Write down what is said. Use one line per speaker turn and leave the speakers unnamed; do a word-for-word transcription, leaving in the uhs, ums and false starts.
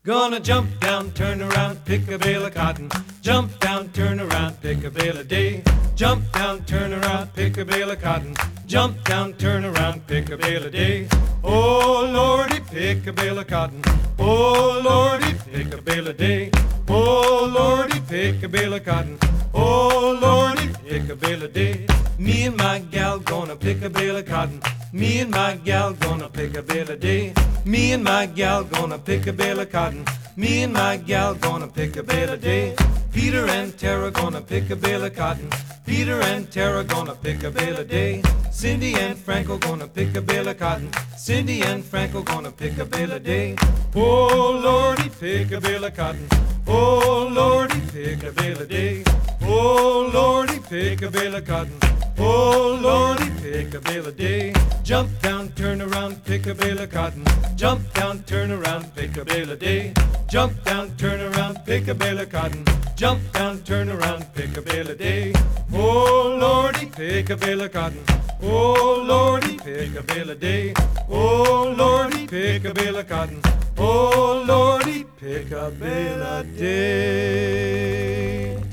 Gonna jump down, turn around, pick a bale of cotton. Jump down, turn around, pick a bale a day. Jump down, turn around, pick a bale of cotton. Jump down, turn around, pick a bale a day. Oh Lordy, pick a bale of cotton. Oh Lordy, pick a bale a day. Oh Lordy, pick a bale of cotton. Oh Lordy, pick a bale a day. Me and my gal gonna pick a bale of cotton. Me and my gal gonna pick a bale a day. Me and my gal gonna pick a bale of cotton. Me and my gal gonna pick a bale a day. Peter and Tara gonna pick a bale of cotton. Peter and Tara gonna pick a bale a day. Cindy and Franco gonna pick a bale of cotton. Cindy and Franco gonna pick a bale a day. Oh Lordy, pick a bale of cotton. Oh Lordy, pick a bale a day. Oh Lordy, pick a bale of cotton. Oh Lordy, pick a bale a day. Jump down, turn around, pick a bale of cotton. Jump down, turn around, pick a bale a day. Jump down, turn around, pick a bale of cotton. Jump down, turn around, pick a bale a day. Oh Lordy, pick a bale of cotton. Oh Lordy, pick a bale a day. Oh Lordy, pick a bale of cotton. Oh Lordy, pick a bale a day.